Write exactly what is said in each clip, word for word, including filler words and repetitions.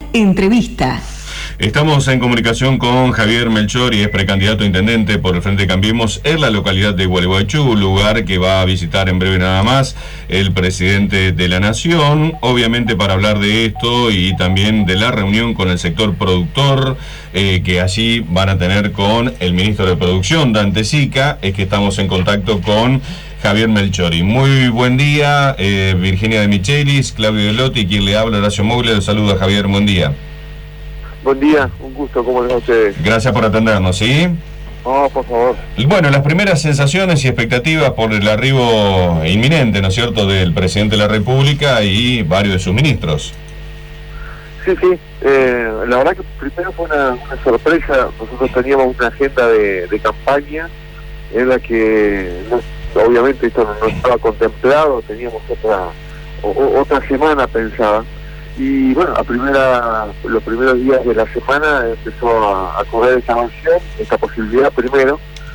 Entrevista. Estamos en comunicación con Javier Melchori, es precandidato a intendente por el Frente Cambiemos en la localidad de Gualeguaychú, lugar que va a visitar en breve nada más el presidente de la Nación, obviamente para hablar de esto y también de la reunión con el sector productor eh, que allí van a tener con el ministro de Producción, Dante Sica. Es que estamos en contacto con Javier Melchori. Muy buen día, eh, Virginia de Michelis, Claudio Velotti, quien le habla, Horacio Moglia, le saluda. Javier, buen día. Buen día, un gusto, ¿cómo les va a ustedes? Gracias por atendernos, ¿sí? No, por favor. Bueno, las primeras sensaciones y expectativas por el arribo inminente, ¿no es cierto?, del presidente de la República y varios de sus ministros. Sí, sí, eh, la verdad que primero fue una, una sorpresa. Nosotros teníamos una agenda de, de campaña en la que, no, obviamente esto no, no estaba contemplado, teníamos otra, o, otra semana pensada. Y bueno, a primera, los primeros días de la semana empezó a, a correr esa opción, esta posibilidad primero,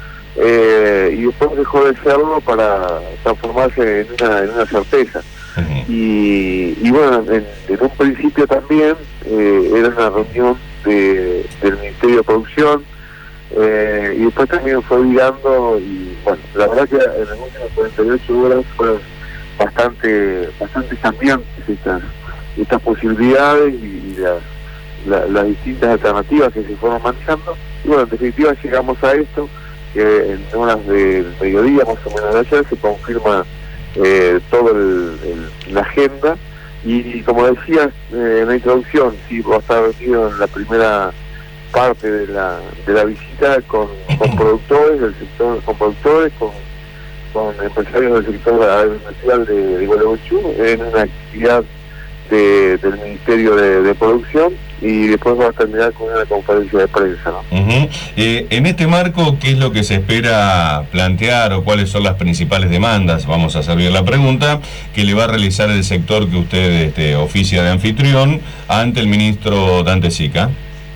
eh, y después dejó de serlo para transformarse en una, en una certeza. Uh-huh. y, y bueno, en, en un principio también eh, era una reunión de, del Ministerio de Producción, eh, y después también fue virando, y bueno, la verdad que en las últimas cuarenta y ocho horas fueron bastante, bastante cambiantes estas estas posibilidades y, y las, la, las distintas alternativas que se fueron manejando. Y bueno, en definitiva llegamos a esto, que en horas del mediodía, más o menos de ayer, se confirma eh, toda la agenda, y, y como decías eh, en la introducción, sí, va a estar reunido en la primera parte de la de la visita con, con productores del sector, con productores, con, con empresarios del sector agroindustrial de, de Gualeguaychú, en una actividad De, del Ministerio de, de Producción, y después va a terminar con una conferencia de prensa, ¿no? Uh-huh. eh, en este marco, ¿qué es lo que se espera plantear o cuáles son las principales demandas? Vamos a servir la pregunta que le va a realizar el sector que usted este, oficia de anfitrión ante el ministro Dante Sica.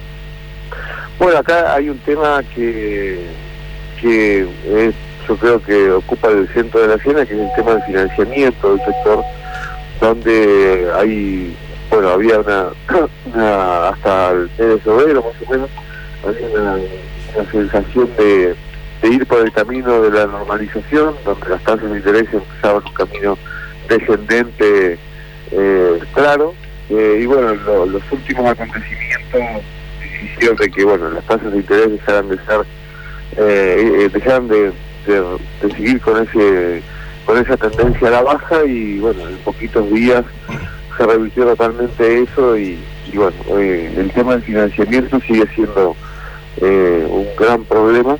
Bueno, acá hay un tema que, que es, yo creo que ocupa el centro de la escena, que es el tema del financiamiento del sector, donde hay, bueno, había una, una hasta el mes de febrero más o menos, había una, una sensación de, de ir por el camino de la normalización, donde las tasas de interés empezaban un camino descendente eh, claro, eh, y bueno, lo, los últimos acontecimientos hicieron de que, bueno, las tasas de interés dejaran de ser, eh, dejaran de, de, de seguir con ese con esa tendencia a la baja, y bueno, en poquitos días se revirtió totalmente eso, y, y bueno, eh, el tema del financiamiento sigue siendo eh, un gran problema,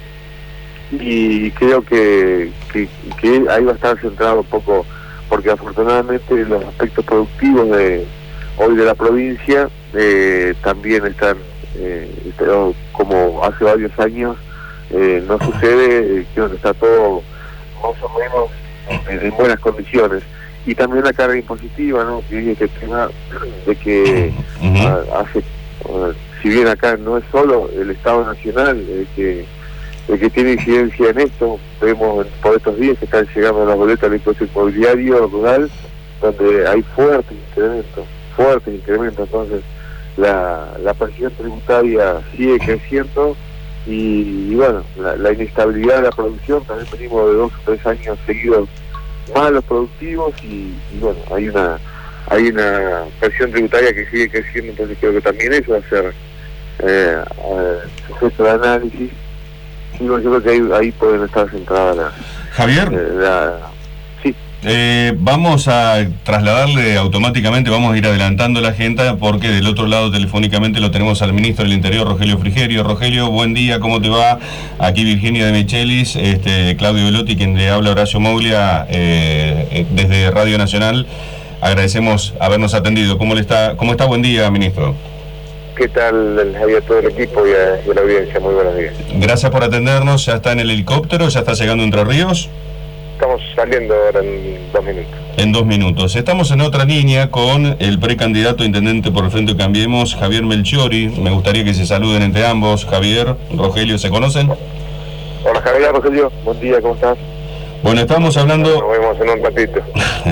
y creo que, que, que ahí va a estar centrado un poco, porque afortunadamente los aspectos productivos de hoy de la provincia eh, también están, eh, como hace varios años eh, no sucede, eh, que está todo más o menos en buenas condiciones, y también la carga impositiva, ¿no?, que es el tema de que uh-huh. a, hace, uh, si bien acá no es solo el Estado Nacional el que el que tiene incidencia en esto, vemos por estos días que están llegando las boletas del impuesto inmobiliario rural, donde hay fuertes incrementos, fuertes incrementos, entonces la, la presión tributaria sigue creciendo. Y, y bueno, la, la inestabilidad de la producción, también venimos de dos o tres años seguidos malos productivos, y, y bueno, hay una hay una presión tributaria que sigue creciendo, entonces creo que también eso va a ser eh, eh, sujeto de análisis, y bueno, yo creo que ahí, ahí pueden estar centradas las... Javier, eh, la, sí. Eh, vamos a trasladarle automáticamente, vamos a ir adelantando la agenda, porque del otro lado telefónicamente lo tenemos al ministro del Interior, Rogelio Frigerio. Rogelio, buen día, ¿cómo te va? Aquí Virginia de Michelis, este, Claudio Velotti, quien le habla, Horacio Moglia, eh, desde Radio Nacional. Agradecemos habernos atendido. ¿Cómo le está? ¿Cómo está? Buen día, ministro. ¿Qué tal, Javier, todo el equipo y a, y a la audiencia? Muy buenos días. Gracias por atendernos. ¿Ya está en el helicóptero? ¿Ya está llegando a Entre Ríos? Estamos saliendo ahora en dos minutos. En dos minutos. Estamos en otra línea con el precandidato a intendente por el Frente Cambiemos, Javier Melchori. Me gustaría que se saluden entre ambos. Javier, Rogelio, ¿se conocen? Hola Javier, Rogelio, buen día, ¿cómo estás? Bueno, estamos hablando... Nos vemos en un ratito.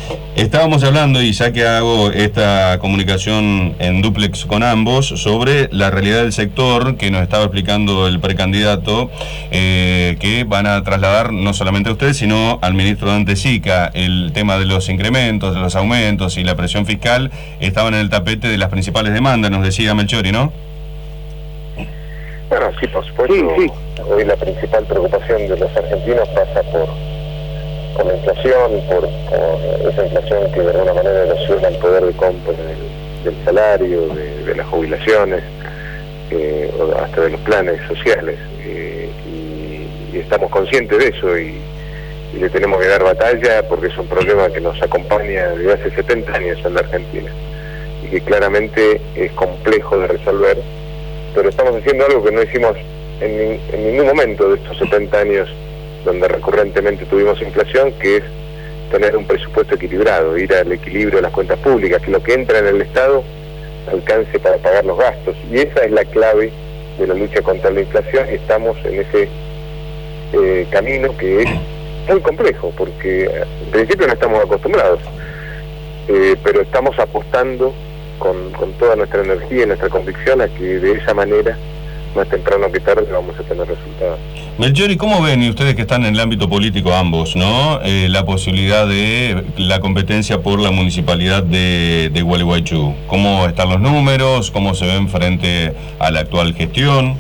Estábamos hablando, y ya que hago esta comunicación en dúplex con ambos, sobre la realidad del sector que nos estaba explicando el precandidato, eh, que van a trasladar no solamente a ustedes, sino al ministro Dante Sica. El tema de los incrementos, de los aumentos y la presión fiscal estaban en el tapete de las principales demandas, nos decía Melchori, ¿no? Bueno, sí, por supuesto. Sí, sí. Hoy la principal preocupación de los argentinos pasa por, por la inflación, por, por esa inflación que de alguna manera erosiona el poder de compra del, del salario, de, de las jubilaciones, eh, hasta de los planes sociales. Eh, y, y estamos conscientes de eso y, y le tenemos que dar batalla porque es un problema que nos acompaña desde hace setenta años en la Argentina y que claramente es complejo de resolver, pero estamos haciendo algo que no hicimos en, ni, en ningún momento de estos setenta años donde recurrentemente tuvimos inflación, que es tener un presupuesto equilibrado, ir al equilibrio de las cuentas públicas, que lo que entra en el Estado alcance para pagar los gastos. Y esa es la clave de la lucha contra la inflación. Estamos en ese eh, camino que es muy complejo, porque en principio no estamos acostumbrados, eh, pero estamos apostando con, con toda nuestra energía y nuestra convicción a que de esa manera, más temprano que tarde, vamos a tener resultados. Melchori, ¿cómo ven, y ustedes que están en el ámbito político ambos, ¿no? Eh, la posibilidad de la competencia por la municipalidad de, de Gualeguaychú? ¿Cómo están los números? ¿Cómo se ven frente a la actual gestión?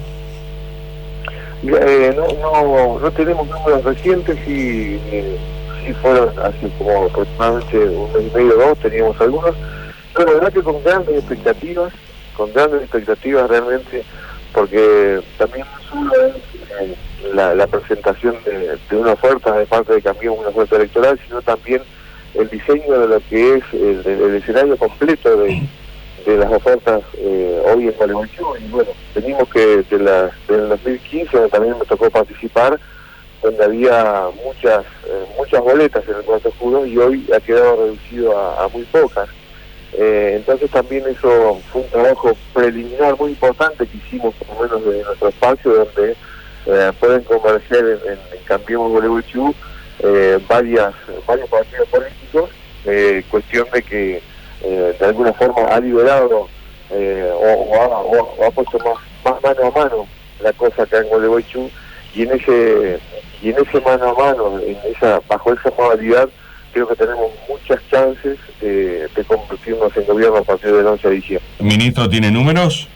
Eh, no, no, no tenemos números recientes y eh, sí fueron hace como aproximadamente un mes y medio o dos, teníamos algunos, pero la verdad que con grandes expectativas, con grandes expectativas realmente, porque también no solo es eh, la, la presentación de, de una oferta de parte de Cambiemos, una oferta electoral, sino también el diseño de lo que es el, el, el escenario completo de, de las ofertas eh, hoy en Gualeguaychú. Y bueno, venimos que de la, del dos mil quince, donde también me tocó participar, donde había muchas eh, muchas boletas en el cuarto oscuro y hoy ha quedado reducido a, a muy pocas. Eh, entonces también eso fue un trabajo preliminar muy importante que hicimos por lo menos de nuestro espacio, donde eh, pueden converger en, en, en Cambiemos Gualeguaychú eh, varias, varios partidos políticos, eh, cuestión de que eh, de alguna forma ha liberado eh, o, o, ha, o, o ha puesto más, más mano a mano la cosa acá en Gualeguaychú, y en ese y en ese mano a mano, en esa bajo esa modalidad, creo que tenemos muchas chances de, de convertirnos en gobierno a partir del once de diciembre. ¿Ministro tiene números?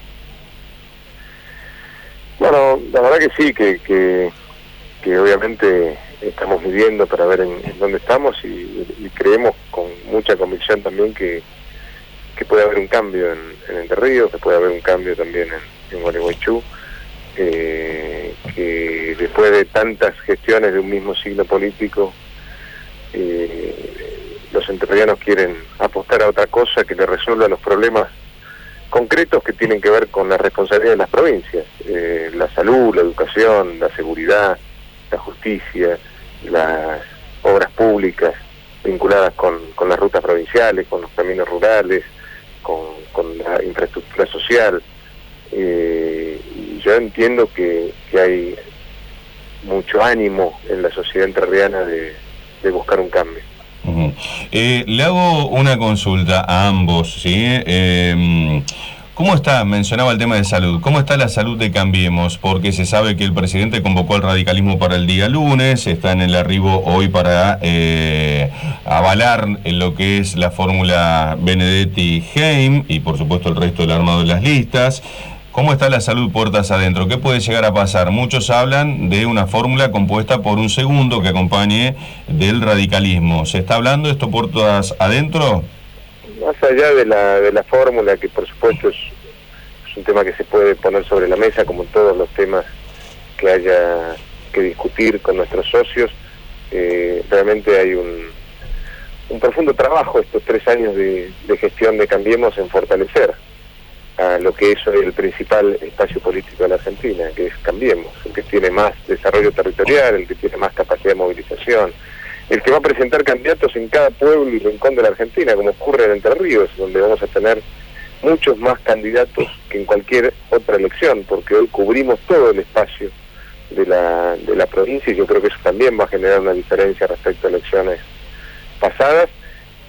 Bueno, la verdad que sí, que, que, que obviamente estamos midiendo para ver en, en dónde estamos y, y creemos con mucha convicción también que, que puede haber un cambio en, en Entre Ríos, que puede haber un cambio también en, en Gualeguaychú, eh, que después de tantas gestiones de un mismo signo político, Eh, los entrerrianos quieren apostar a otra cosa que le resuelva los problemas concretos que tienen que ver con la responsabilidad de las provincias, eh, la salud, la educación, la seguridad, la justicia, las obras públicas vinculadas con, con las rutas provinciales, con los caminos rurales, con, con la infraestructura social. Eh, y yo entiendo que, que hay mucho ánimo en la sociedad entrerriana de de buscar un cambio. Uh-huh. Eh, le hago una consulta a ambos, ¿sí? Eh, ¿Cómo está? Mencionaba el tema de salud. ¿Cómo está la salud de Cambiemos? Porque se sabe que el presidente convocó al radicalismo para el día lunes, está en el arribo hoy para eh, avalar en lo que es la fórmula Benedetti-Heim y por supuesto el resto del armado de las listas. ¿Cómo está la salud puertas adentro? ¿Qué puede llegar a pasar? Muchos hablan de una fórmula compuesta por un segundo que acompañe del radicalismo. ¿Se está hablando de esto puertas adentro? Más allá de la de la fórmula, que por supuesto es, es un tema que se puede poner sobre la mesa, como todos los temas que haya que discutir con nuestros socios, eh, realmente hay un, un profundo trabajo estos tres años de, de gestión de Cambiemos en fortalecer a lo que es hoy el principal espacio político de la Argentina, que es Cambiemos, el que tiene más desarrollo territorial, el que tiene más capacidad de movilización, el que va a presentar candidatos en cada pueblo y rincón de la Argentina, como ocurre en Entre Ríos, donde vamos a tener muchos más candidatos que en cualquier otra elección, porque hoy cubrimos todo el espacio de la, de la provincia, y yo creo que eso también va a generar una diferencia respecto a elecciones pasadas.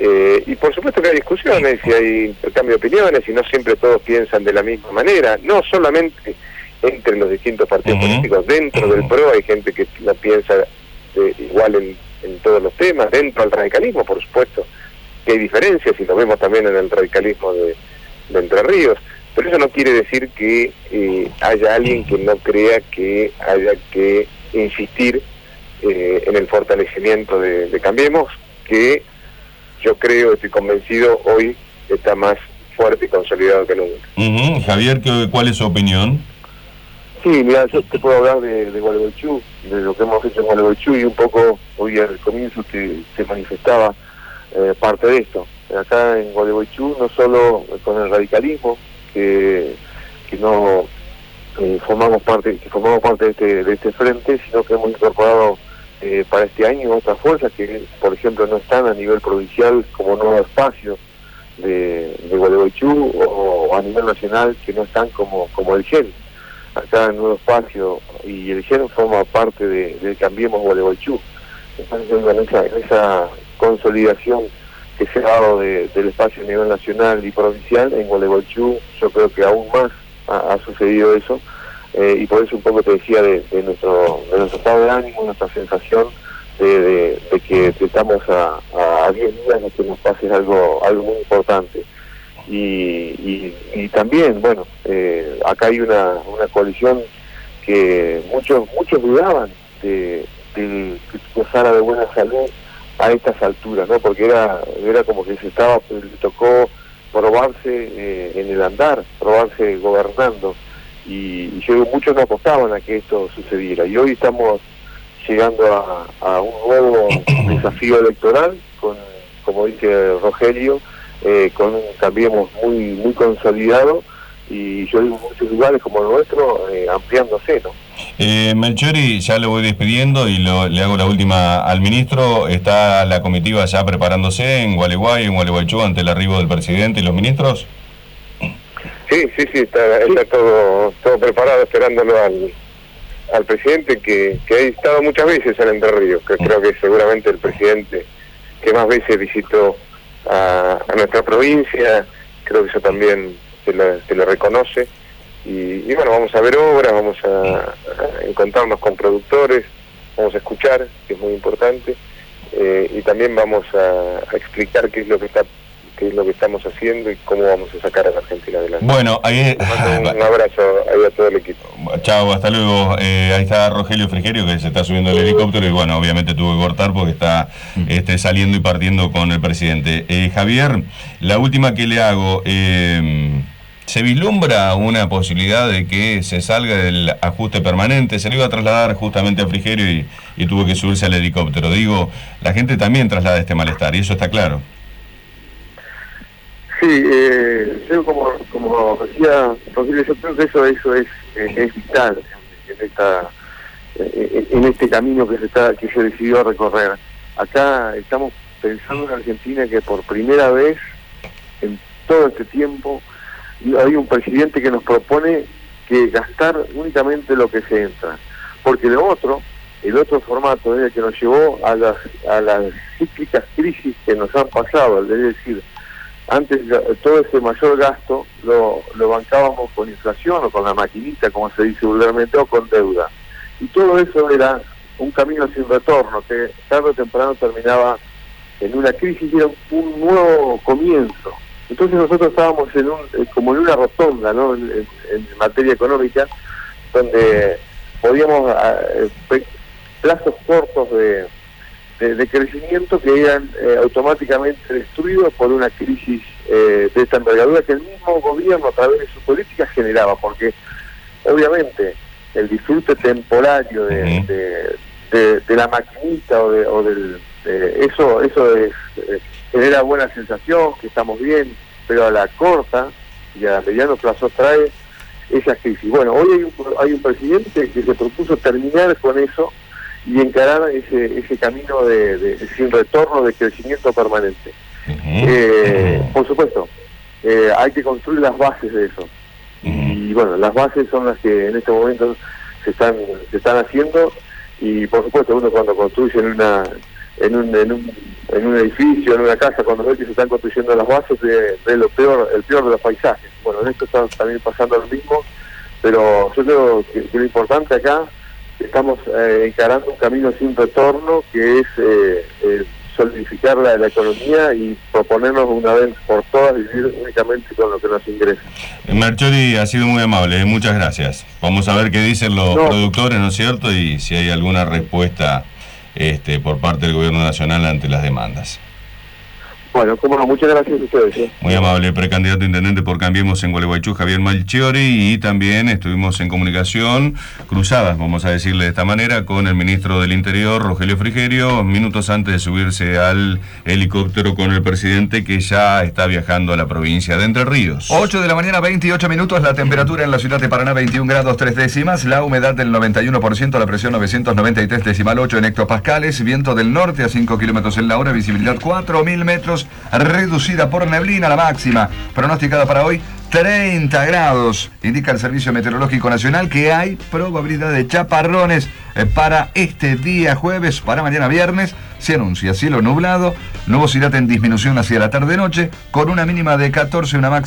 Eh, y por supuesto que hay discusiones y hay intercambio de opiniones y no siempre todos piensan de la misma manera, no solamente entre los distintos partidos uh-huh. políticos, dentro uh-huh. del P R O hay gente que la piensa eh, igual en, en todos los temas, dentro del radicalismo por supuesto que hay diferencias y lo vemos también en el radicalismo de, de Entre Ríos, pero eso no quiere decir que eh, haya alguien que no crea que haya que insistir eh, en el fortalecimiento de, de Cambiemos, que yo creo, estoy convencido, hoy está más fuerte y consolidado que nunca. Uh-huh. Javier, ¿cuál es su opinión? Sí, mira, yo te puedo hablar de, de Gualeguaychú, de lo que hemos hecho en Gualeguaychú, y un poco, hoy al comienzo te, te manifestaba eh, parte de esto. Acá en Gualeguaychú, no solo con el radicalismo, que, que no eh, formamos parte que formamos parte de este, de este frente, sino que hemos incorporado Eh, para este año otras fuerzas que, por ejemplo, no están a nivel provincial como Nuevo Espacio de, de Gualeguaychú o, o a nivel nacional que no están como, como el G E N. Acá en Nuevo Espacio y el G E N forma parte de, de Cambiemos Gualeguaychú. Entonces, en esa, en esa consolidación que se ha dado de, del espacio a nivel nacional y provincial, en Gualeguaychú yo creo que aún más ha, ha sucedido eso. Eh, y por eso un poco te decía de, de nuestro de nuestro estado de ánimo, nuestra sensación de, de, de que estamos a, a diez días de que nos pase algo algo muy importante. Y, y, y también, bueno, eh, acá hay una, una coalición que muchos muchos dudaban de, de que gozara de buena salud a estas alturas, ¿no? Porque era era como que se estaba, le tocó probarse eh, en el andar, probarse gobernando. Y, y yo muchos no apostaban a que esto sucediera y hoy estamos llegando a, a un nuevo desafío electoral con, como dice Rogelio, eh, con un Cambiemos muy muy consolidado y yo digo muchos lugares como el nuestro eh, ampliándose, ¿no? Eh, Melchori, ya lo voy despidiendo y lo, le hago la última al ministro. ¿Está la comitiva ya preparándose en Gualeguay, en Gualeguaychú, ante el arribo del presidente y los ministros? Sí, sí, sí, está, está todo todo preparado, esperándolo al, al presidente, que, que ha estado muchas veces en Entre Ríos, que creo que es seguramente el presidente que más veces visitó a, a nuestra provincia, creo que eso también se le, se le reconoce, y, y bueno, vamos a ver obras, vamos a, a encontrarnos con productores, vamos a escuchar, que es muy importante, eh, y también vamos a, a explicar qué es lo que está qué es lo que estamos haciendo y cómo vamos a sacar a la Argentina adelante. Bueno, ahí... Un, un abrazo ahí a todo el equipo. Chao, hasta luego. Eh, ahí está Rogelio Frigerio, que se está subiendo al helicóptero y bueno, obviamente tuvo que cortar porque está este, saliendo y partiendo con el presidente. Eh, Javier, la última que le hago... Eh, ¿se vislumbra una posibilidad de que se salga del ajuste permanente? Se le iba a trasladar justamente a Frigerio y, y tuvo que subirse al helicóptero. Digo, la gente también traslada este malestar y eso está claro. Sí, eh, yo como, como decía Rogelio, yo creo que eso, eso es, eh, es vital en, esta, eh, en este camino que se, está, que se decidió recorrer. Acá estamos pensando en Argentina que por primera vez en todo este tiempo hay un presidente que nos propone que gastar únicamente lo que se entra, porque lo otro, el otro formato es el que nos llevó a las, a las cíclicas crisis que nos han pasado, es decir, antes todo ese mayor gasto lo, lo bancábamos con inflación o con la maquinita, como se dice vulgarmente, o con deuda. Y todo eso era un camino sin retorno, que tarde o temprano terminaba en una crisis y era un nuevo comienzo. Entonces nosotros estábamos en un, como en una rotonda, ¿no? en, en, en materia económica, donde podíamos eh, plazos cortos de... De, de crecimiento que eran eh, automáticamente destruidos por una crisis eh, de esta envergadura que el mismo gobierno a través de su política generaba, porque obviamente el disfrute temporario de, uh-huh. de, de, de la maquinita o, de, o del de, eso eso es eh, genera buena sensación, que estamos bien, pero a la corta y a mediano plazo trae esa crisis. Bueno, hoy hay un, hay un presidente que se propuso terminar con eso y encarar ese ese camino de, de sin retorno, de crecimiento permanente. Uh-huh. eh, por supuesto, eh, hay que construir las bases de eso. Uh-huh. Y bueno, las bases son las que en este momento se están se están haciendo, y por supuesto uno cuando construye en una en un, en un en un edificio, en una casa, cuando ves que se están construyendo las bases, de, de lo peor, el peor de los paisajes. Bueno, en esto está también pasando lo mismo, pero yo creo que, que lo importante acá, estamos eh, encarando un camino sin retorno, que es eh, eh, solidificar la, la economía y proponernos una vez por todas vivir únicamente con lo que nos ingresa. Melchori ha sido muy amable, muchas gracias. Vamos a ver qué dicen los no. productores, ¿no es cierto? Y si hay alguna respuesta este, por parte del gobierno nacional ante las demandas. Bueno, cómo no, muchas gracias a ustedes. ¿eh? Muy amable, precandidato a intendente por Cambiemos en Gualeguaychú, Javier Melchori, y también estuvimos en comunicación cruzada, vamos a decirle de esta manera, con el ministro del Interior, Rogelio Frigerio, minutos antes de subirse al helicóptero con el presidente que ya está viajando a la provincia de Entre Ríos. ocho de la mañana, veintiocho minutos, la temperatura en la ciudad de Paraná, veintiún grados tres décimas, la humedad del noventa y uno por ciento, la presión novecientos noventa y tres decimal ocho en hectopascales, viento del norte a cinco kilómetros en la hora, visibilidad cuatro mil metros, reducida por neblina, la máxima pronosticada para hoy treinta grados. Indica el Servicio Meteorológico Nacional que hay probabilidad de chaparrones para este día jueves, para mañana viernes. Se anuncia cielo nublado, nubosidad en disminución hacia la tarde-noche, con una mínima de catorce, una máxima